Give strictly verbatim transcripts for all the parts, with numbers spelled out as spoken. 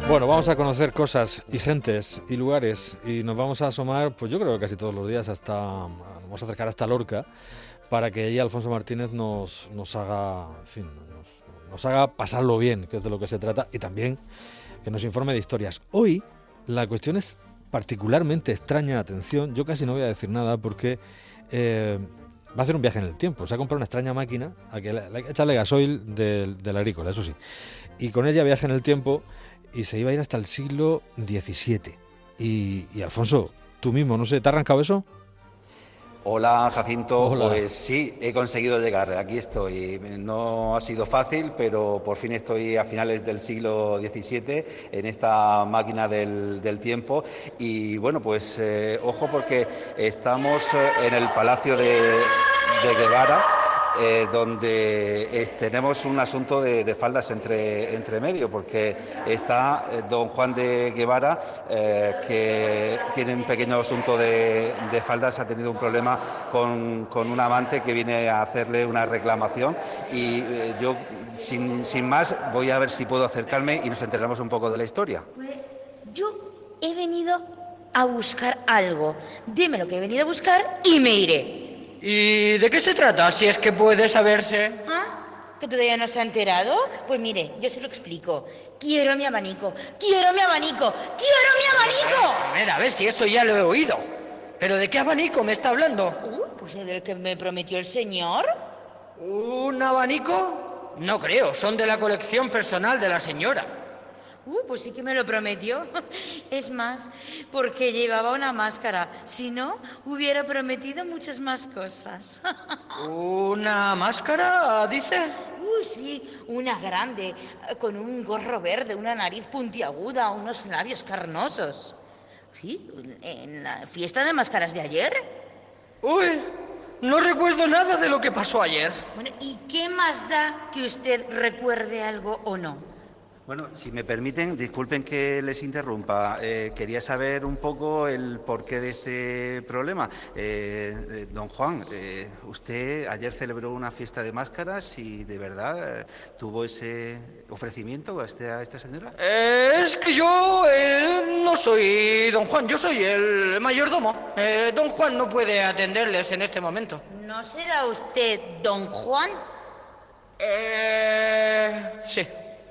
Bueno, vamos a conocer cosas y gentes y lugares y nos vamos a asomar, pues yo creo que casi todos los días hasta, nos vamos a acercar hasta Lorca para que allí Alfonso Martínez nos, nos haga, en fin, nos, nos haga pasarlo bien, que es de lo que se trata, y también que nos informe de historias. Hoy la cuestión es particularmente extraña, atención, yo casi no voy a decir nada porque eh, va a hacer un viaje en el tiempo, se ha comprado una extraña máquina a que le, le hay que echarle gasoil del, del agrícola, eso sí, y con ella viaja en el tiempo y se iba a ir hasta el siglo diecisiete. Y, y Alfonso, tú mismo, no sé, ¿te ha arrancado eso? Hola, Jacinto. Hola. Pues sí, he conseguido llegar, aquí estoy. No ha sido fácil, pero por fin estoy a finales del siglo diecisiete en esta máquina del, del tiempo. Y bueno, pues eh, ojo, porque estamos en el Palacio de, de Guevara, Eh, donde es, tenemos un asunto de, de faldas entre, entre medio, porque está eh, don Juan de Guevara, eh, que tiene un pequeño asunto de, de faldas, ha tenido un problema con, con un amante que viene a hacerle una reclamación y eh, yo, sin, sin más, voy a ver si puedo acercarme y nos enteramos un poco de la historia. Pues yo he venido a buscar algo. Dime lo que he venido a buscar y me iré. ¿Y de qué se trata, si es que puede saberse? ¿Ah? ¿Que todavía no se ha enterado? Pues mire, yo se lo explico. Quiero mi abanico, quiero mi abanico, quiero mi abanico. A ver, a ver, si eso ya lo he oído. ¿Pero de qué abanico me está hablando? Uh, pues el del que me prometió el señor. ¿Un abanico? No creo, son de la colección personal de la señora. Uh, pues sí que me lo prometió. Es más, porque llevaba una máscara. Si no, hubiera prometido muchas más cosas. ¿Una máscara, dice? Uy, sí, una grande, con un gorro verde, una nariz puntiaguda, unos labios carnosos. ¿Sí? ¿En la fiesta de máscaras de ayer? Uy, no recuerdo nada de lo que pasó ayer. Bueno, ¿y qué más da que usted recuerde algo o no? Bueno, si me permiten, disculpen que les interrumpa. Eh, quería saber un poco el porqué de este problema. Eh, eh, don Juan, eh, usted ayer celebró una fiesta de máscaras y de verdad eh, tuvo ese ofrecimiento a, este, a esta señora. Eh, es que yo eh, no soy don Juan, yo soy el mayordomo. Eh, don Juan no puede atenderles en este momento. ¿No será usted don Juan? Eh, sí.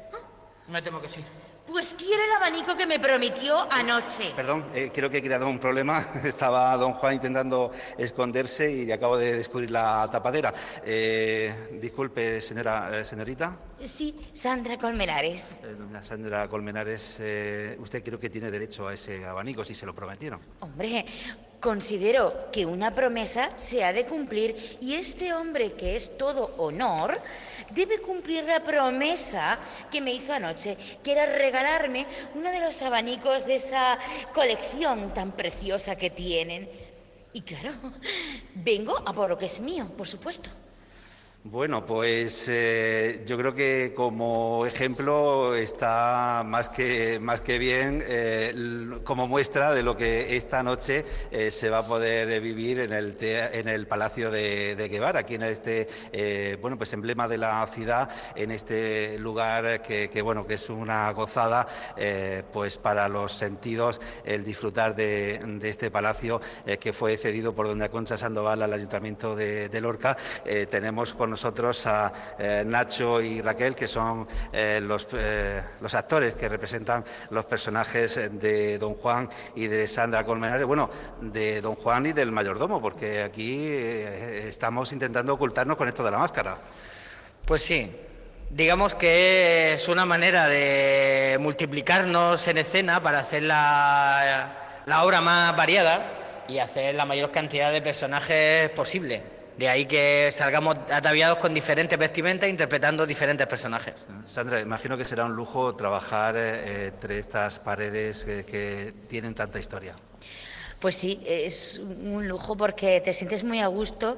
Me temo que sí. Pues quiero el abanico que me prometió anoche. Perdón, eh, creo que he creado un problema. Estaba don Juan intentando esconderse y acabo de descubrir la tapadera. Eh, disculpe, señora, eh, señorita. Sí, Sandra Colmenares. Eh, doña Sandra Colmenares, eh, usted creo que tiene derecho a ese abanico si se lo prometieron. Hombre, considero que una promesa se ha de cumplir y este hombre que es todo honor debe cumplir la promesa que me hizo anoche, que era regalarme uno de los abanicos de esa colección tan preciosa que tienen. Y claro, vengo a por lo que es mío, por supuesto. Bueno, pues eh, yo creo que como ejemplo está más que, más que bien eh, como muestra de lo que esta noche eh, se va a poder vivir en el, te en el Palacio de, de Guevara, aquí en este eh, bueno, pues emblema de la ciudad, en este lugar que, que, bueno, que es una gozada eh, pues para los sentidos el disfrutar de, de este palacio eh, que fue cedido por doña Concha Sandoval al Ayuntamiento de, de Lorca. Eh, tenemos con nosotros a eh, Nacho y Raquel, que son eh, los, eh, los actores que representan los personajes de don Juan y de Sandra Colmenares, bueno, de don Juan y del mayordomo, porque aquí eh, estamos intentando ocultarnos con esto de la máscara. Pues sí, digamos que es una manera de multiplicarnos en escena para hacer la, la obra más variada y hacer la mayor cantidad de personajes posible. De ahí que salgamos ataviados con diferentes vestimentas interpretando diferentes personajes. Sandra, imagino que será un lujo trabajar eh, entre estas paredes que, que tienen tanta historia. Pues sí, es un lujo porque te sientes muy a gusto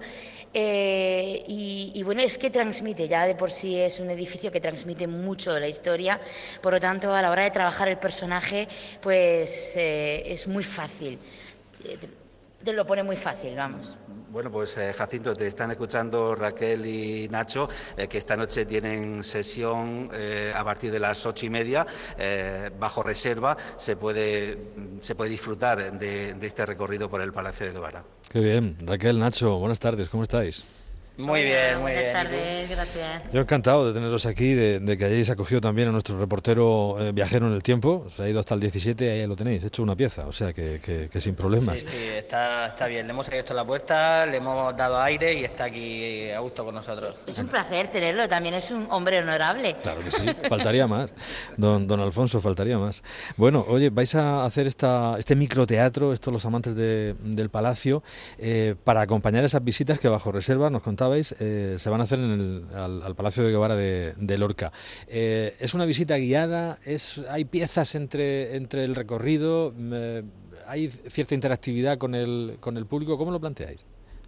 eh, y, y bueno, es que transmite, ya de por sí es un edificio que transmite mucho la historia, por lo tanto a la hora de trabajar el personaje pues eh, es muy fácil, te, te lo pone muy fácil, vamos. Bueno, pues eh, Jacinto, te están escuchando Raquel y Nacho, eh, que esta noche tienen sesión eh, a partir de las ocho y media, eh, bajo reserva, se puede, se puede disfrutar de, de este recorrido por el Palacio de Guevara. Qué bien. Raquel, Nacho, buenas tardes, ¿cómo estáis? Muy bien, muy Buenas bien. tardes, gracias. Yo encantado de teneros aquí, de, de que hayáis acogido también a nuestro reportero eh, viajero en el tiempo. Se ha ido hasta el diecisiete y ahí lo tenéis, hecho una pieza, o sea que, que, que sin problemas. Sí, sí, está, está bien. Le hemos abierto la puerta, le hemos dado aire y está aquí a gusto con nosotros. Es un placer tenerlo, también es un hombre honorable. Claro que sí, faltaría más. Don, don Alfonso, faltaría más. Bueno, oye, vais a hacer esta, este microteatro, estos los amantes de, del Palacio, eh, para acompañar esas visitas que bajo reserva, nos contabais, eh, se van a hacer en el, al, al Palacio de Guevara de, de Lorca. Eh, ¿Es una visita guiada? ¿Es, ¿Hay piezas entre, entre el recorrido? Eh, ¿Hay cierta interactividad con el, con el público? ¿Cómo lo planteáis?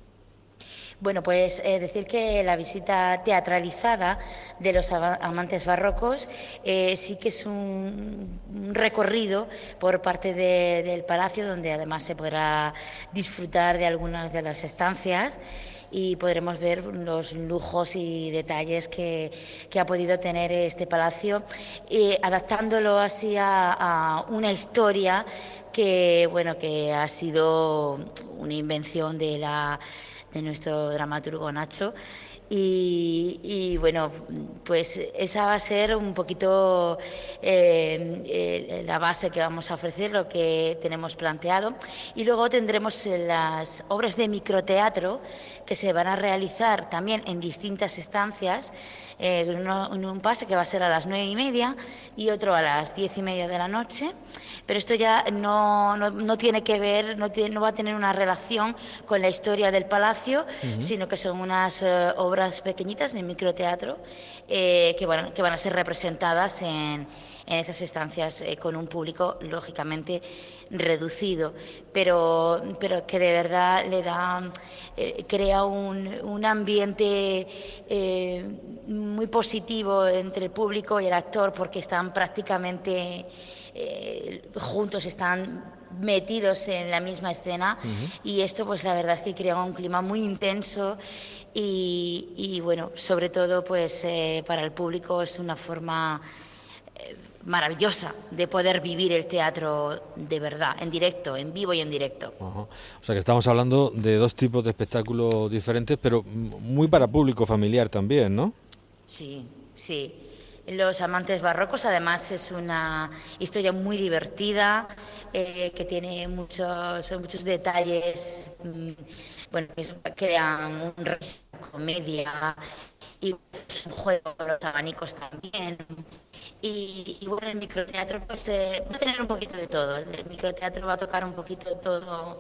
Bueno, pues eh, decir que la visita teatralizada de los amantes barrocos eh, sí que es un, un recorrido por parte de, del Palacio, donde además se podrá disfrutar de algunas de las estancias y podremos ver los lujos y detalles que, que ha podido tener este palacio, eh, adaptándolo así a, a una historia que, bueno, que ha sido una invención de la de nuestro dramaturgo Nacho. Y, y bueno, pues esa va a ser un poquito eh, eh, la base que vamos a ofrecer, lo que tenemos planteado. Y luego tendremos las obras de microteatro que se van a realizar también en distintas estancias, eh, uno, en un pase que va a ser a las nueve y media y otro a las diez y media de la noche. Pero esto ya no, no, no tiene que ver, no, tiene, no va a tener una relación con la historia del palacio, uh-huh. sino que son unas uh, obras pequeñitas de microteatro eh, que, bueno, que van a ser representadas en, en esas estancias eh, con un público lógicamente reducido, pero, pero que de verdad le da, eh, crea un, un ambiente eh, muy positivo entre el público y el actor, porque están prácticamente Eh, juntos, están metidos en la misma escena, uh-huh. y esto pues la verdad es que crea un clima muy intenso y, y bueno, sobre todo pues eh, para el público es una forma eh, maravillosa de poder vivir el teatro de verdad, en directo, en vivo y en directo. Uh-huh. O sea que estamos hablando de dos tipos de espectáculos diferentes, pero muy para público familiar también, ¿no? Sí, sí. Los amantes barrocos, además, es una historia muy divertida, eh, que tiene muchos, muchos detalles, mmm, bueno, que crean un risa, comedia, y es un juego con los abanicos también. Y, y bueno, el microteatro pues, eh, va a tener un poquito de todo. El microteatro va a tocar un poquito todo.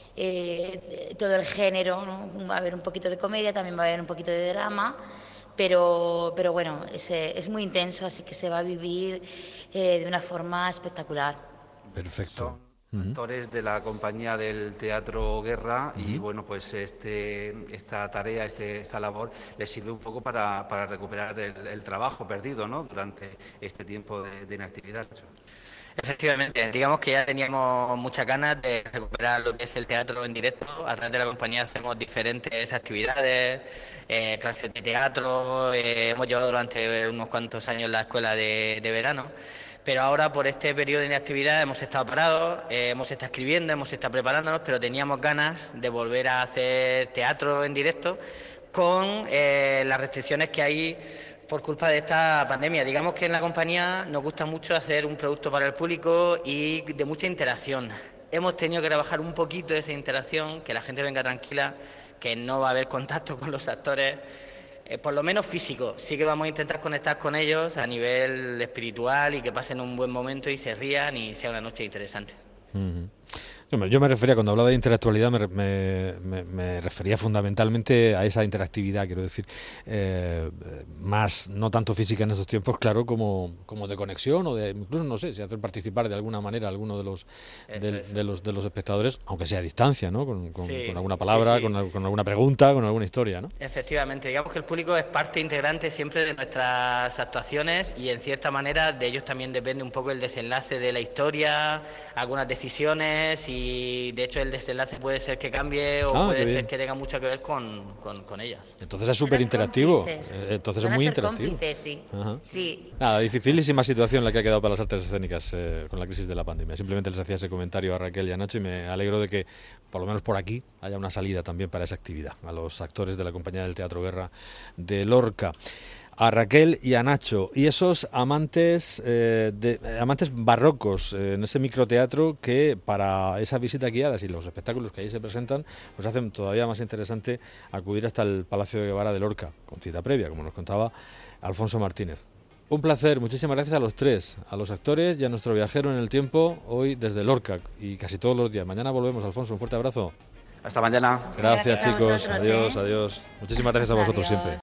Eh, todo el género, ¿no? Va a haber un poquito de comedia, también va a haber un poquito de drama. Pero, pero bueno, es, es muy intenso, así que se va a vivir eh, de una forma espectacular. Perfecto. Son uh-huh. actores de la compañía del Teatro Guerra, uh-huh. y bueno, pues este, esta tarea, este, esta labor les sirve un poco para, para recuperar el, el trabajo perdido, ¿no?, durante este tiempo de, de inactividad. Efectivamente, digamos que ya teníamos muchas ganas de recuperar lo que es el teatro en directo. A través de la compañía hacemos diferentes actividades, eh, clases de teatro, eh, hemos llevado durante unos cuantos años la escuela de, de verano, pero ahora por este periodo de inactividad hemos estado parados, eh, hemos estado escribiendo, hemos estado preparándonos, pero teníamos ganas de volver a hacer teatro en directo con eh, las restricciones que hay por culpa de esta pandemia. Digamos que en la compañía nos gusta mucho hacer un producto para el público y de mucha interacción. Hemos tenido que trabajar un poquito esa interacción, que la gente venga tranquila, que no va a haber contacto con los actores, eh, por lo menos físico. Sí que vamos a intentar conectar con ellos a nivel espiritual y que pasen un buen momento y se rían y sea una noche interesante. Uh-huh. Yo me refería, cuando hablaba de intelectualidad, me, me, me refería fundamentalmente a esa interactividad, quiero decir, eh, más, no tanto física en estos tiempos, claro, como, como de conexión o de, incluso, no sé, si hacer participar de alguna manera a alguno de los, de, de los de los espectadores, aunque sea a distancia, ¿no? Con, con, sí, con alguna palabra, sí, sí. Con, con alguna pregunta, con alguna historia, ¿no? Efectivamente, digamos que el público es parte integrante siempre de nuestras actuaciones y en cierta manera de ellos también depende un poco el desenlace de la historia, algunas decisiones y y de hecho el desenlace puede ser que cambie o Ah, puede qué ser bien. que tenga mucho que ver con, con, con ellas. Entonces es súper interactivo. Cómplices. Eh, Entonces Van es a muy ser interactivo. cómplices, sí. Ajá. Sí. Nada, dificilísima situación la que ha quedado para las artes escénicas eh, con la crisis de la pandemia. Simplemente les hacía ese comentario a Raquel y a Nacho y me alegro de que, por lo menos por aquí, haya una salida también para esa actividad, a los actores de la compañía del Teatro Guerra de Lorca. A Raquel y a Nacho, y esos amantes eh, de, amantes barrocos eh, en ese microteatro que para esa visita guiada y los espectáculos que allí se presentan, pues hacen todavía más interesante acudir hasta el Palacio de Guevara de Lorca, con cita previa, como nos contaba Alfonso Martínez. Un placer, muchísimas gracias a los tres, a los actores y a nuestro viajero en el tiempo, hoy desde Lorca y casi todos los días. Mañana volvemos, Alfonso, un fuerte abrazo. Hasta mañana. Gracias, Gracias a chicos, vosotros, adiós, ¿eh? adiós. Muchísimas gracias a vosotros Adiós. siempre.